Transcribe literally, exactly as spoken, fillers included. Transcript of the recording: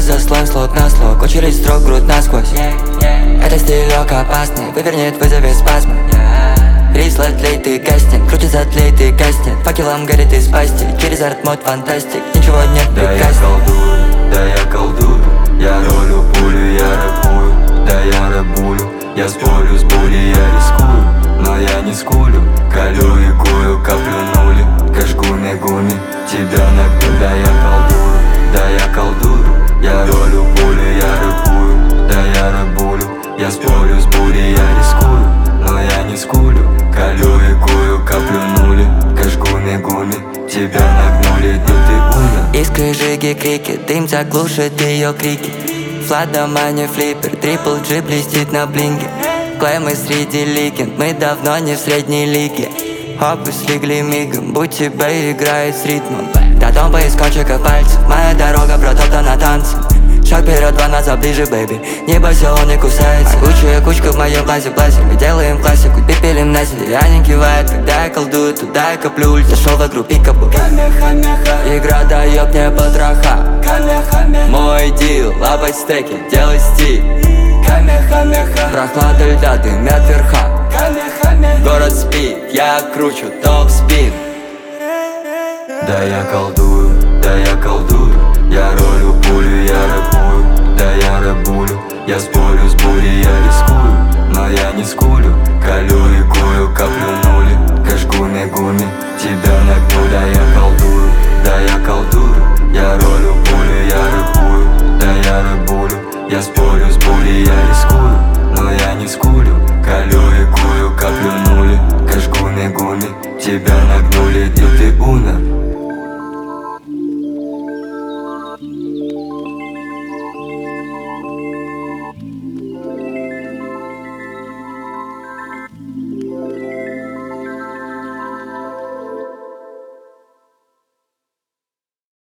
за слоем, слот на слог. Очередь строк, грудь насквозь. Это стилек опасный, вывернет, вызовет спазмы. Рис летлей, ты гаснет, крутится тлей, ты гаснет. Факелом горит из пасти, через арт-мод фантастик. Ничего нет Да я прекрасней. колдую, да я колдую. Я ролю пулю, я рэпую. Да я рэпую, я спорю с бурей, я рискую. Но я не скулю, колю и кую, каплю нули. Кашгуми гуми, тебя нагну. Да я колдую, да я колдую. Я ролю пулю, я рэпую. Да я рэпую, я спорю с бурей, я рискую. Но я не скулю, колю и кую, каплю нули. Кашгуми гуми, тебя нагнули, да ты умер. Искры, жиги, крики, дым заглушит ее крики. Флат дома не флиппер, трипл джи блестит на блинге. Клеймы среди легенд, мы давно не в средней лиге. Хопы слегли мигом, будь тебе играет с ритмом. До дома из кончика пальцев, моя дорога протоптана танцем. Шаг вперед, два назад, ближе, бэйби. Не бойся, он не кусается. Куча кучка в моем глазе пластик. Мы делаем классику, пепелим на себе. Аня кивает, когда я колдую, туда я коплю. Зашел в игру пикабу. Игра дает мне потроха. Мой дил, лапать стеки, делай стиль. Прохлада льда, дымят верха. Город спит, я кручу топ-спин. Да я колдую, да я колдую. Я ролю пулю, я рэпую. Да я рэпую, я спорю с бурей, я рискую. Но я не скулю, колю и кую, каплю нули. Кашгуми гуми, тебя нагну. Да я колдую, да я колдую. Я ролю пулю, я рэпую. Да я рэпую, я спорю